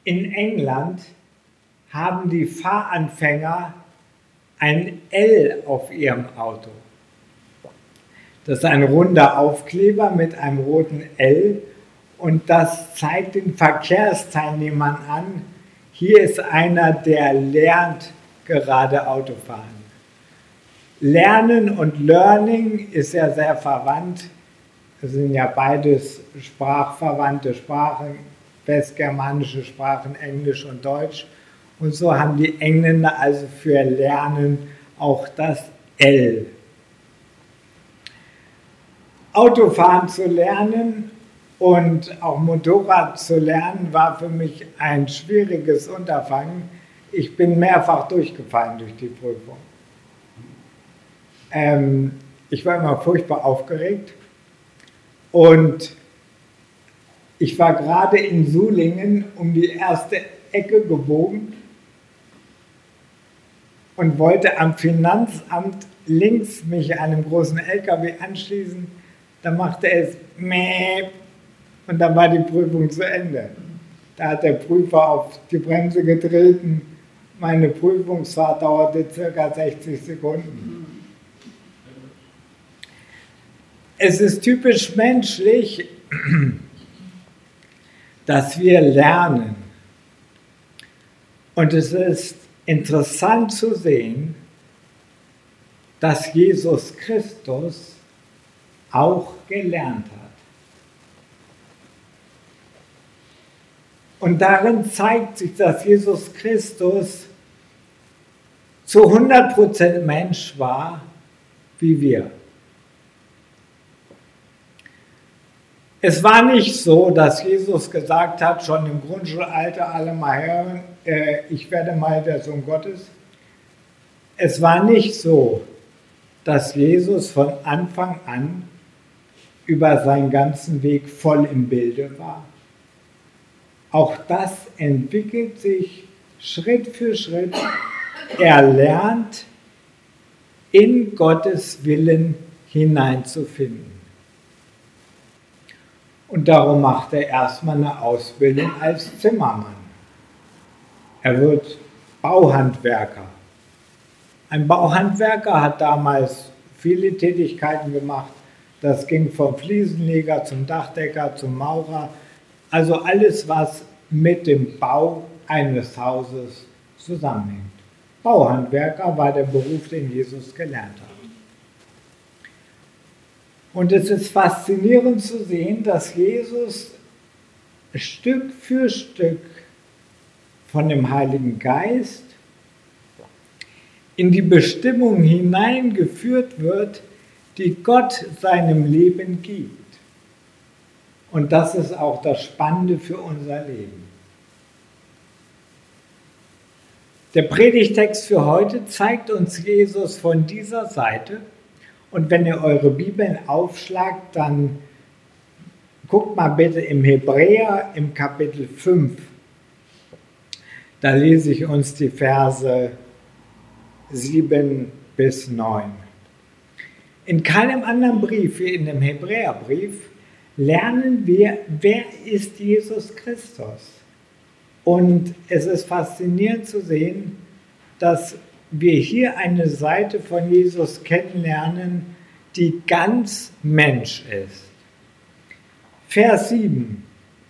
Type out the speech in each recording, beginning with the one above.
In England haben die Fahranfänger ein L auf ihrem Auto. Das ist ein runder Aufkleber mit einem roten L und das zeigt den Verkehrsteilnehmern an, hier ist einer, der lernt gerade Autofahren. Lernen und Learning ist ja sehr verwandt. Es sind ja beides sprachverwandte Sprachen, westgermanische Sprachen, Englisch und Deutsch. Und so haben die Engländer also für Lernen auch das L. Autofahren zu lernen und auch Motorrad zu lernen war für mich ein schwieriges Unterfangen. Ich bin mehrfach durchgefallen durch die Prüfung. Ich war immer furchtbar aufgeregt und ich war gerade in Sulingen um die erste Ecke gebogen und wollte am Finanzamt links mich einem großen LKW anschließen. Da machte es Mäh und dann war die Prüfung zu Ende. Da hat der Prüfer auf die Bremse getreten. Meine Prüfungsfahrt dauerte ca. 60 Sekunden. Es ist typisch menschlich, dass wir lernen. Und es ist interessant zu sehen, dass Jesus Christus auch gelernt hat. Und darin zeigt sich, dass Jesus Christus zu 100% Mensch war, wie wir. Es war nicht so, dass Jesus gesagt hat, schon im Grundschulalter, alle mal hören, ich werde mal der Sohn Gottes. Es war nicht so, dass Jesus von Anfang an über seinen ganzen Weg voll im Bilde war. Auch das entwickelt sich Schritt für Schritt. Er lernt, in Gottes Willen hineinzufinden. Und darum macht er erstmal eine Ausbildung als Zimmermann. Er wird Bauhandwerker. Ein Bauhandwerker hat damals viele Tätigkeiten gemacht. Das ging vom Fliesenleger zum Dachdecker, zum Maurer. Also alles, was mit dem Bau eines Hauses zusammenhängt. Bauhandwerker war der Beruf, den Jesus gelernt hat. Und es ist faszinierend zu sehen, dass Jesus Stück für Stück von dem Heiligen Geist in die Bestimmung hineingeführt wird, die Gott seinem Leben gibt. Und das ist auch das Spannende für unser Leben. Der Predigtext für heute zeigt uns Jesus von dieser Seite. Und wenn ihr eure Bibeln aufschlagt, dann guckt mal bitte im Hebräer im Kapitel 5. Da lese ich uns die Verse 7 bis 9. In keinem anderen Brief wie in dem Hebräerbrief lernen wir, wer ist Jesus Christus. Und es ist faszinierend zu sehen, dass wir hier eine Seite von Jesus kennenlernen, die ganz Mensch ist. Vers 7.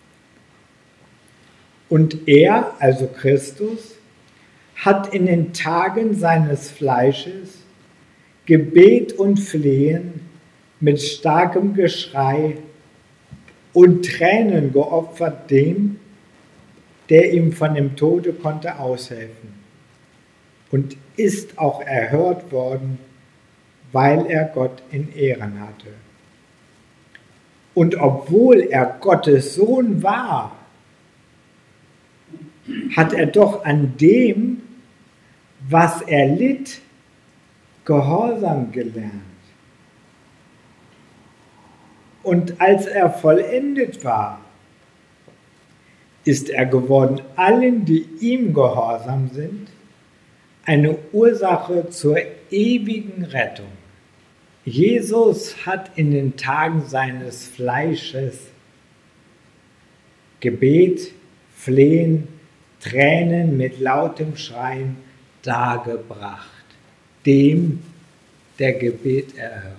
Und er, also Christus, hat in den Tagen seines Fleisches Gebet und Flehen mit starkem Geschrei und Tränen geopfert dem, der ihm von dem Tode konnte aushelfen. Und ist auch erhört worden, weil er Gott in Ehren hatte. Und obwohl er Gottes Sohn war, hat er doch an dem, was er litt, Gehorsam gelernt. Und als er vollendet war, ist er geworden allen, die ihm gehorsam sind, eine Ursache zur ewigen Rettung. Jesus hat in den Tagen seines Fleisches Gebet, Flehen Tränen mit lautem Schreien dargebracht, dem, der Gebet erhört.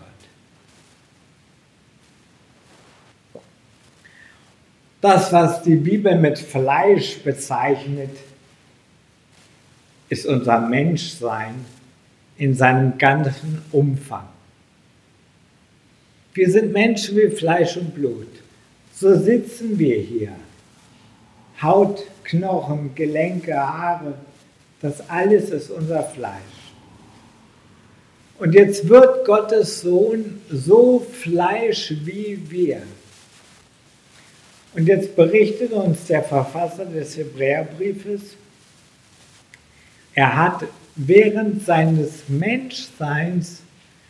Das, was die Bibel mit Fleisch bezeichnet, ist unser Menschsein in seinem ganzen Umfang. Wir sind Menschen wie Fleisch und Blut. So sitzen wir hier. Haut, Knochen, Gelenke, Haare, das alles ist unser Fleisch. Und jetzt wird Gottes Sohn so Fleisch wie wir. Und jetzt berichtet uns der Verfasser des Hebräerbriefes, er hat während seines Menschseins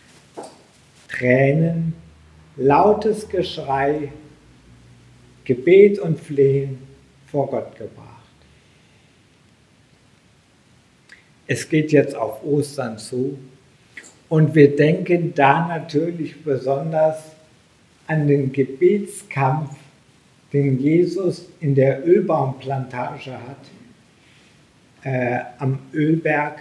Tränen, lautes Geschrei, Gebet und Flehen vor Gott gebracht. Es geht jetzt auf Ostern zu und wir denken da natürlich besonders an den Gebetskampf, den Jesus in der Ölbaumplantage hat, am Ölberg,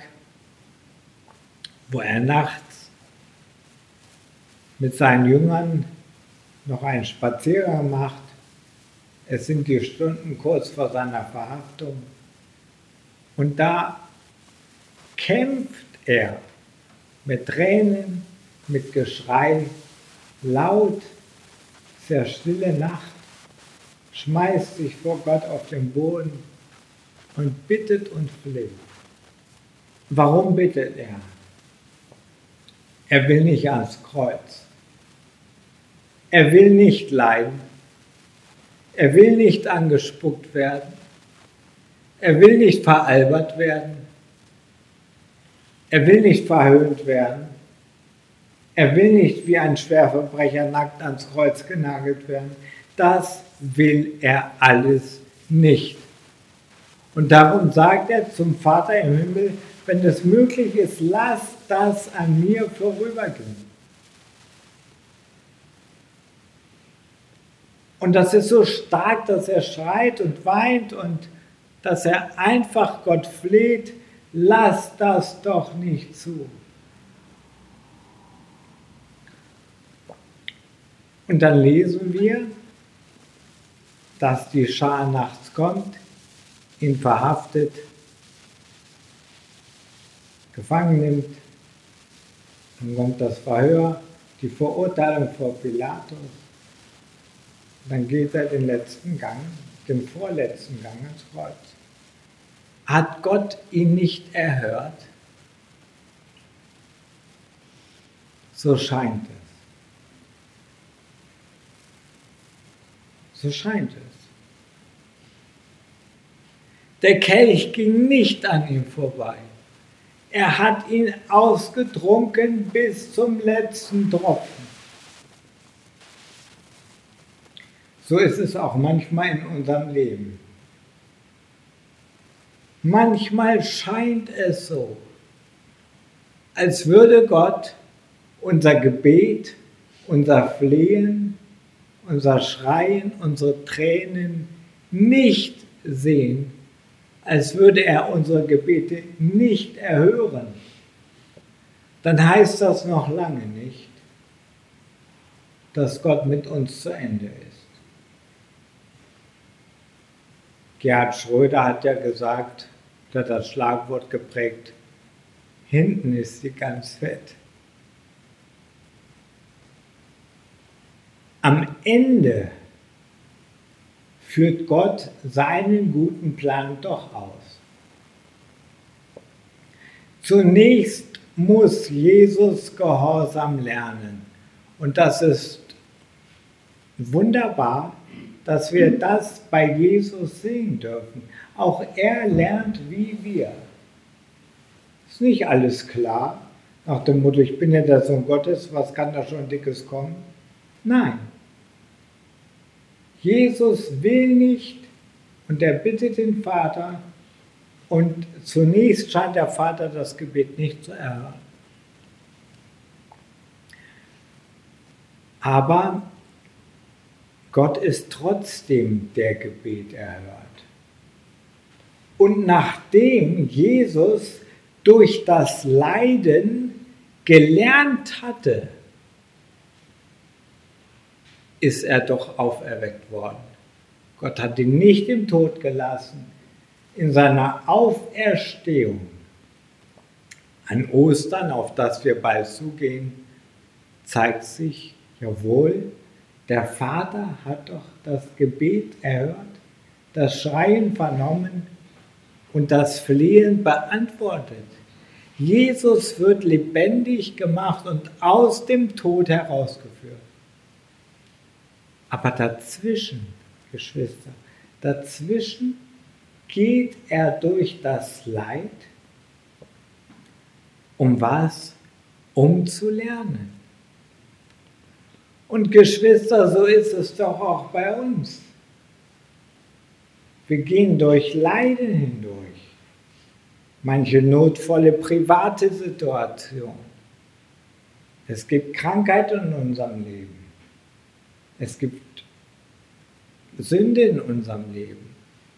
wo er nachts mit seinen Jüngern noch einen Spaziergang macht. Es sind die Stunden kurz vor seiner Verhaftung. Und da kämpft er mit Tränen, mit Geschrei, laut, sehr stille Nacht, schmeißt sich vor Gott auf den Boden und bittet und fleht. Warum bittet er? Er will nicht ans Kreuz. Er will nicht leiden. Er will nicht angespuckt werden. Er will nicht veralbert werden. Er will nicht verhöhnt werden. Er will nicht wie ein Schwerverbrecher nackt ans Kreuz genagelt werden. Das will er alles nicht. Und darum sagt er zum Vater im Himmel, wenn es möglich ist, lass das an mir vorübergehen. Und das ist so stark, dass er schreit und weint und dass er einfach Gott fleht, lass das doch nicht zu. Und dann lesen wir, dass die Schar nachts kommt, ihn verhaftet, gefangen nimmt, dann kommt das Verhör, die Verurteilung vor Pilatus, dann geht er den letzten Gang, den vorletzten Gang ans Kreuz. Hat Gott ihn nicht erhört? So scheint es. So scheint es. Der Kelch ging nicht an ihm vorbei. Er hat ihn ausgetrunken bis zum letzten Tropfen. So ist es auch manchmal in unserem Leben. Manchmal scheint es so, als würde Gott unser Gebet, unser Flehen, unser Schreien, unsere Tränen nicht sehen, als würde er unsere Gebete nicht erhören. Dann heißt das noch lange nicht, dass Gott mit uns zu Ende ist. Gerhard Schröder hat ja gesagt, der hat das Schlagwort geprägt, hinten ist sie ganz fett. Am Ende führt Gott seinen guten Plan doch aus. Zunächst muss Jesus Gehorsam lernen. Und das ist wunderbar, dass wir das bei Jesus sehen dürfen. Auch er lernt wie wir. Ist nicht alles klar, nach dem Motto, ich bin ja der Sohn Gottes, was kann da schon Dickes kommen? Nein. Jesus will nicht und er bittet den Vater und zunächst scheint der Vater das Gebet nicht zu erhören. Aber Gott ist trotzdem der Gebet erhört. Und nachdem Jesus durch das Leiden gelernt hatte, ist er doch auferweckt worden. Gott hat ihn nicht im Tod gelassen. In seiner Auferstehung an Ostern, auf das wir bald zugehen, zeigt sich, jawohl, der Vater hat doch das Gebet erhört, das Schreien vernommen und das Flehen beantwortet. Jesus wird lebendig gemacht und aus dem Tod herausgeführt. Aber dazwischen, Geschwister, dazwischen geht er durch das Leid, um was? Um zu lernen. Und Geschwister, so ist es doch auch bei uns. Wir gehen durch Leiden hindurch. Manche notvolle private Situation. Es gibt Krankheit in unserem Leben. Es gibt Sünde in unserem Leben.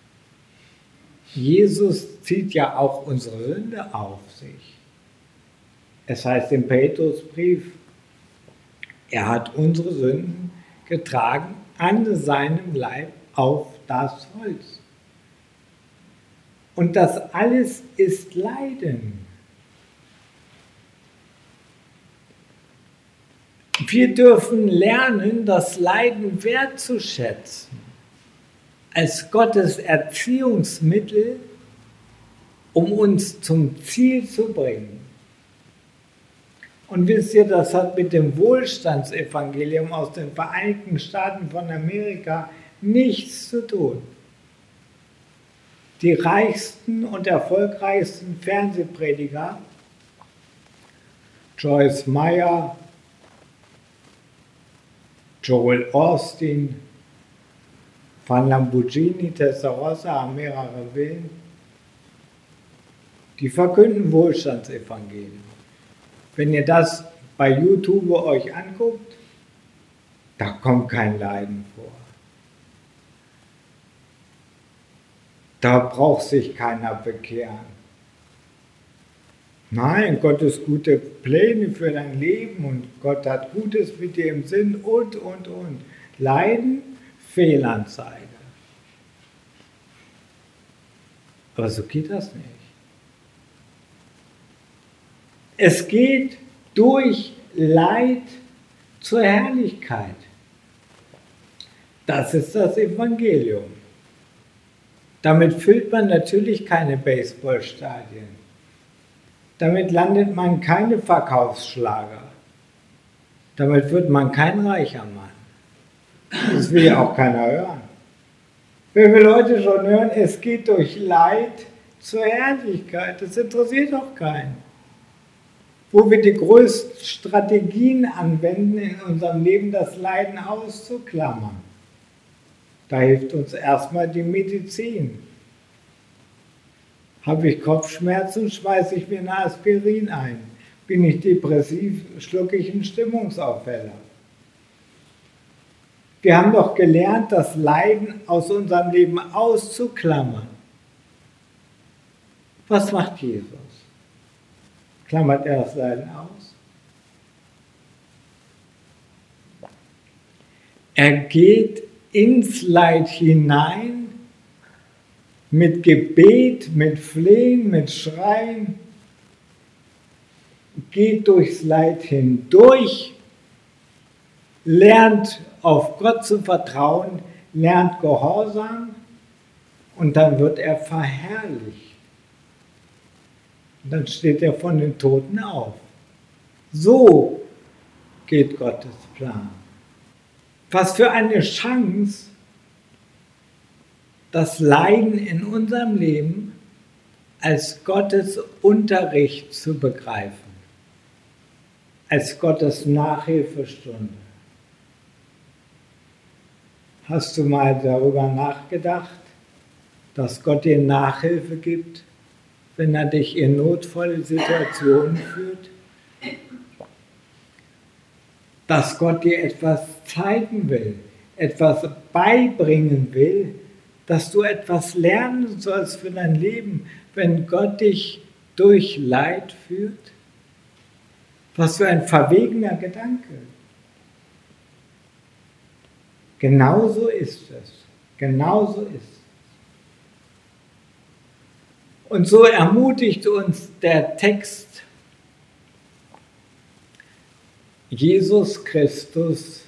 Jesus zieht ja auch unsere Sünde auf sich. Es heißt im Petrusbrief, er hat unsere Sünden getragen an seinem Leib auf das Holz. Und das alles ist Leiden. Wir dürfen lernen, das Leiden wertzuschätzen, als Gottes Erziehungsmittel, um uns zum Ziel zu bringen. Und wisst ihr, das hat mit dem Wohlstandsevangelium aus den Vereinigten Staaten von Amerika nichts zu tun. Die reichsten und erfolgreichsten Fernsehprediger, Joyce Meyer, Joel Austin, Van Lamborghini, Testarossa haben mehrere Villen, die verkünden Wohlstandsevangelium. Wenn ihr das bei YouTube euch anguckt, da kommt kein Leiden vor. Da braucht sich keiner bekehren. Nein, Gott hat gute Pläne für dein Leben und Gott hat Gutes mit dir im Sinn und. Leiden, Fehlanzeige. Aber so geht das nicht. Es geht durch Leid zur Herrlichkeit. Das ist das Evangelium. Damit füllt man natürlich keine Baseballstadien. Damit landet man keine Verkaufsschlager. Damit wird man kein reicher Mann. Das will ja auch keiner hören. Wer will heute schon hören, es geht durch Leid zur Herrlichkeit? Das interessiert doch keinen. Wo wir die größten Strategien anwenden, in unserem Leben das Leiden auszuklammern. Da hilft uns erstmal die Medizin. Habe ich Kopfschmerzen, schmeiße ich mir eine Aspirin ein. Bin ich depressiv, schlucke ich einen Stimmungsaufheller. Wir haben doch gelernt, das Leiden aus unserem Leben auszuklammern. Was macht Jesus? Klammert er das Leiden aus? Er geht ins Leid hinein mit Gebet, mit Flehen, mit Schreien, geht durchs Leid hindurch, lernt auf Gott zu vertrauen, lernt Gehorsam und dann wird er verherrlicht. Und dann steht er von den Toten auf. So geht Gottes Plan. Was für eine Chance, das Leiden in unserem Leben als Gottes Unterricht zu begreifen, als Gottes Nachhilfestunde. Hast du mal darüber nachgedacht, dass Gott dir Nachhilfe gibt, wenn er dich in notvolle Situationen führt? Dass Gott dir etwas zeigen will, etwas beibringen will, dass du etwas lernen sollst für dein Leben, wenn Gott dich durch Leid führt? Was für ein verwegener Gedanke. Genauso ist es. Genauso ist es. Und so ermutigt uns der Text, Jesus Christus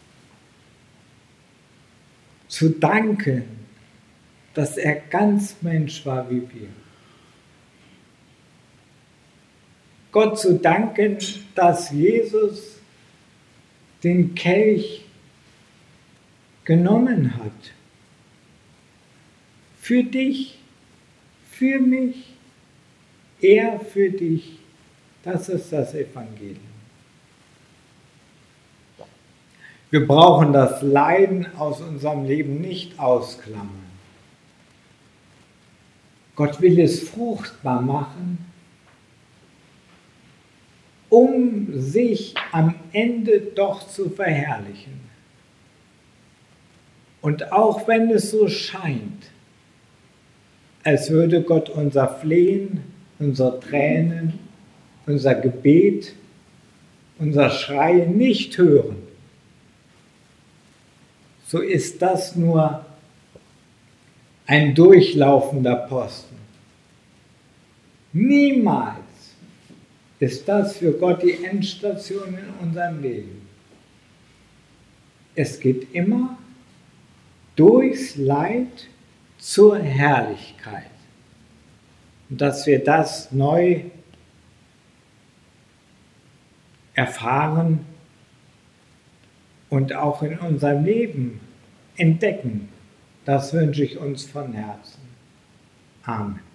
zu danken, dass er ganz Mensch war wie wir. Gott zu danken, dass Jesus den Kelch genommen hat. Für dich, für mich, er für dich. Das ist das Evangelium. Wir brauchen das Leiden aus unserem Leben nicht ausklammern. Gott will es fruchtbar machen, um sich am Ende doch zu verherrlichen. Und auch wenn es so scheint, als würde Gott unser Flehen, unsere Tränen, unser Gebet, unser Schreien nicht hören, so ist das nur ein durchlaufender Posten. Niemals ist das für Gott die Endstation in unserem Leben. Es geht immer durchs Leid zur Herrlichkeit. Und dass wir das neu erfahren und auch in unserem Leben entdecken, das wünsche ich uns von Herzen. Amen.